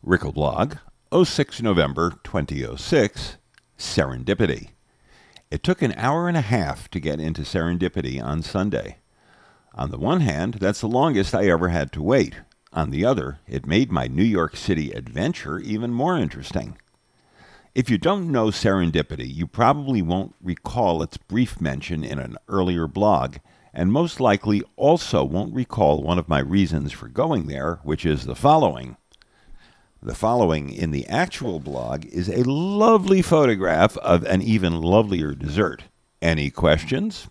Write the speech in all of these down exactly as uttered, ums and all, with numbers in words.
Rickelblog, oh six November twenty oh six, Serendipity. It took an hour and a half to get into Serendipity on Sunday. On the one hand, that's the longest I ever had to wait. On the other, it made my New York City adventure even more interesting. If you don't know Serendipity, you probably won't recall its brief mention in an earlier blog, and most likely also won't recall one of my reasons for going there, which is the following. The following in the actual blog is a lovely photograph of an even lovelier dessert. Any questions?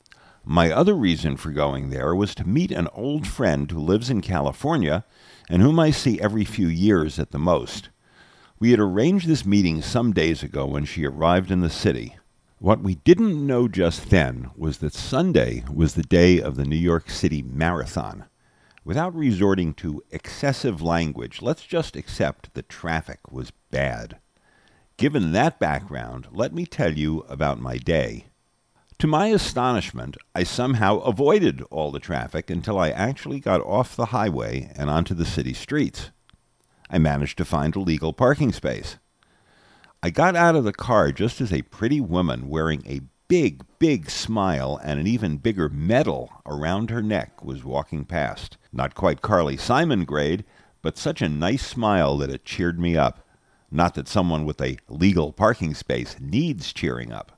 My other reason for going there was to meet an old friend who lives in California and whom I see every few years at the most. We had arranged this meeting some days ago when she arrived in the city. What we didn't know just then was that Sunday was the day of the New York City Marathon. Without resorting to excessive language, let's just accept the traffic was bad. Given that background, let me tell you about my day. To my astonishment, I somehow avoided all the traffic until I actually got off the highway and onto the city streets. I managed to find a legal parking space. I got out of the car just as a pretty woman wearing a big, big smile and an even bigger medal around her neck was walking past. Not quite Carly Simon grade, but such a nice smile that it cheered me up. Not that someone with a legal parking space needs cheering up.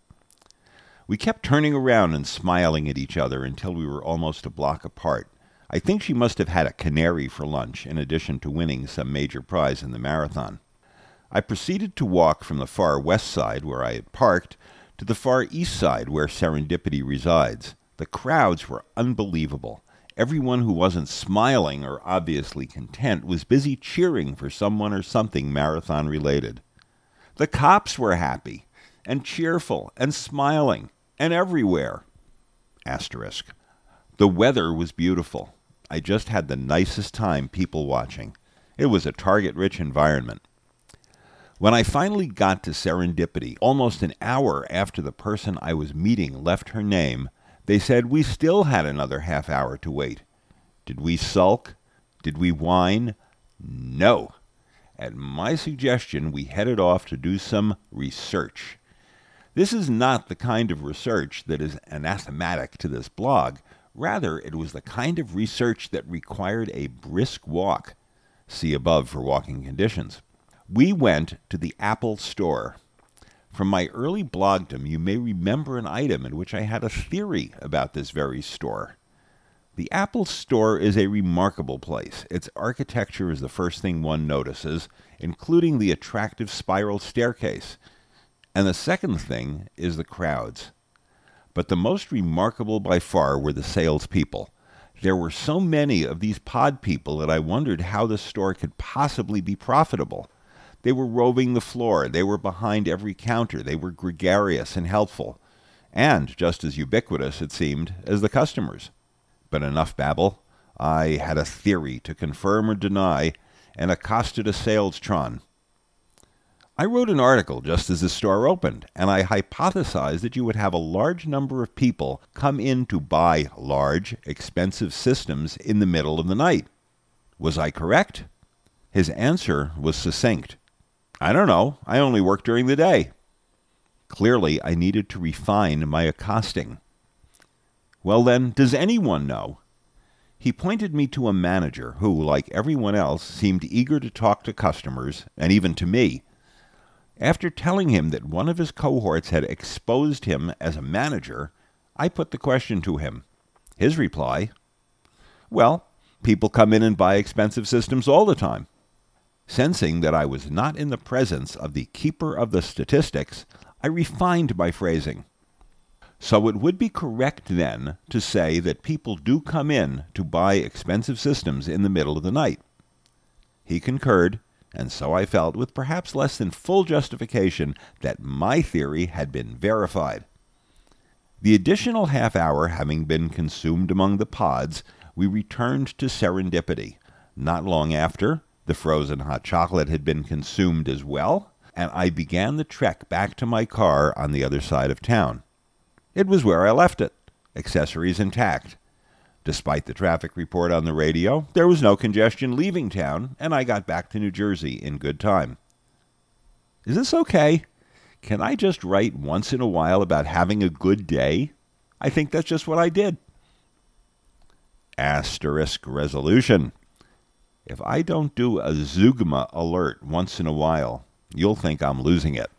We kept turning around and smiling at each other until we were almost a block apart. I think she must have had a canary for lunch, in addition to winning some major prize in the marathon. I proceeded to walk from the far west side, where I had parked, to the far east side, where Serendipity resides. The crowds were unbelievable. Everyone who wasn't smiling or obviously content was busy cheering for someone or something marathon-related. The cops were happy, and cheerful, and smiling, and everywhere. Asterisk. The weather was beautiful. I just had the nicest time people watching. It was a target-rich environment. When I finally got to Serendipity, almost an hour after the person I was meeting left her name, they said we still had another half hour to wait. Did we sulk? Did we whine? No. At my suggestion, we headed off to do some research. This is not the kind of research that is anathematic to this blog. Rather, it was the kind of research that required a brisk walk. See above for walking conditions. We went to the Apple Store. From my early blogdom, you may remember an item in which I had a theory about this very store. The Apple Store is a remarkable place. Its architecture is the first thing one notices, including the attractive spiral staircase. And the second thing is the crowds. But the most remarkable by far were the salespeople. There were so many of these pod people that I wondered how the store could possibly be profitable. They were roving the floor. They were behind every counter. They were gregarious and helpful, and just as ubiquitous, it seemed, as the customers. But enough babble. I had a theory to confirm or deny, and accosted a salestron. I wrote an article just as the store opened, and I hypothesized that you would have a large number of people come in to buy large, expensive systems in the middle of the night. Was I correct? His answer was succinct. I don't know. I only work during the day. Clearly, I needed to refine my accosting. Well then, does anyone know? He pointed me to a manager who, like everyone else, seemed eager to talk to customers, and even to me. After telling him that one of his cohorts had exposed him as a manager, I put the question to him. His reply, well, people come in and buy expensive systems all the time. Sensing that I was not in the presence of the keeper of the statistics, I refined my phrasing. So it would be correct, then, to say that people do come in to buy expensive systems in the middle of the night. He concurred, and so I felt, with perhaps less than full justification, that my theory had been verified. The additional half hour having been consumed among the pods, we returned to Serendipity. Not long after, the frozen hot chocolate had been consumed as well, and I began the trek back to my car on the other side of town. It was where I left it, accessories intact. Despite the traffic report on the radio, there was no congestion leaving town, and I got back to New Jersey in good time. Is this okay? Can I just write once in a while about having a good day? I think that's just what I did. Asterisk resolution. If I don't do a Zeugma alert once in a while, you'll think I'm losing it.